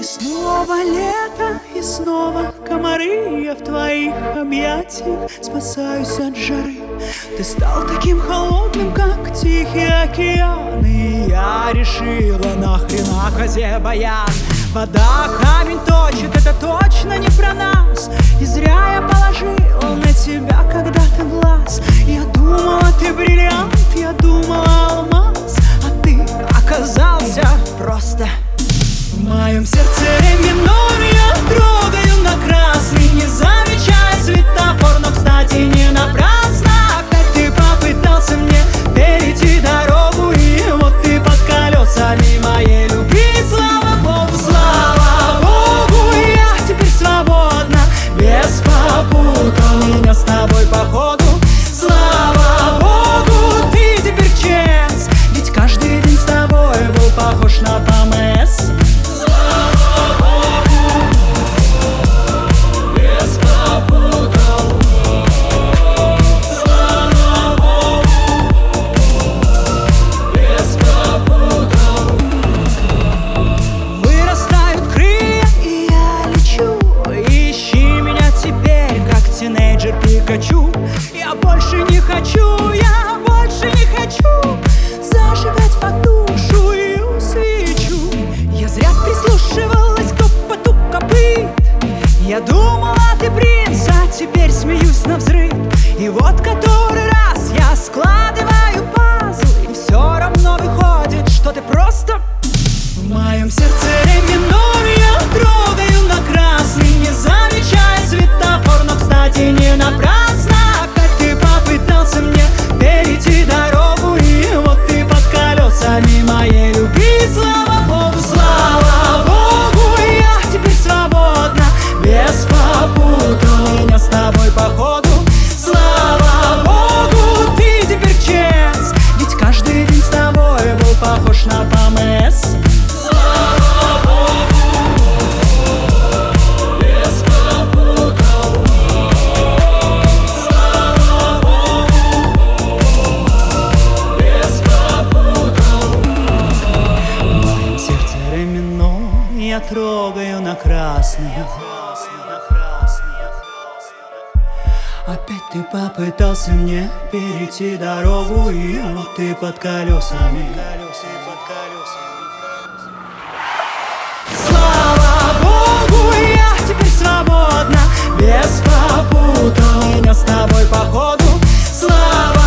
И снова лето, и снова комары. Я в твоих объятиях спасаюсь от жары. Ты стал таким холодным, как Тихий океан. И я решила, нахрена козе баян. Вода камень точит, это точно не про нас. И зря я положила на тебя когда-то глаз. Я думала, ты бриллиант, я думала, алмаз. А ты оказался просто в моем сердце ре минор. Я трогаю на красный, не замечая светофор. Но, кстати, не напрасно. Опять ты попытался мне перейти дорогу. И вот ты под колесами моей любви. Слава Богу, я теперь свободна. Без попутал меня с тобой походу. Слава Богу, ты теперь честный. Ведь каждый день с тобой был похож на ПМС. Я больше не хочу, я больше не хочу зажигать потухшую свечу. Я зря прислушивалась к топоту копыт. Я думала, ты принц, а теперь смеюсь навзрыд. И вот который раз я складываю пазлы, и все равно выходит, что ты просто в моем сердце ре минор. Я трогаю на красный, не замечая светофор. Но, кстати, не напрасно. Опять ты попытался мне перейти дорогу. И вот ты под колесами моей любви. Слава Богу, я теперь свободна. Без попутал меня с тобой походу. Слава Богу, ты теперь честный. Ведь каждый день с тобой был похож на ПМС. Я трогаю на красный. Опять ты попытался мне перейти дорогу. И вот ты под колесами. Слава Богу, я теперь свободна. Без попутал меня с тобой походу. Слава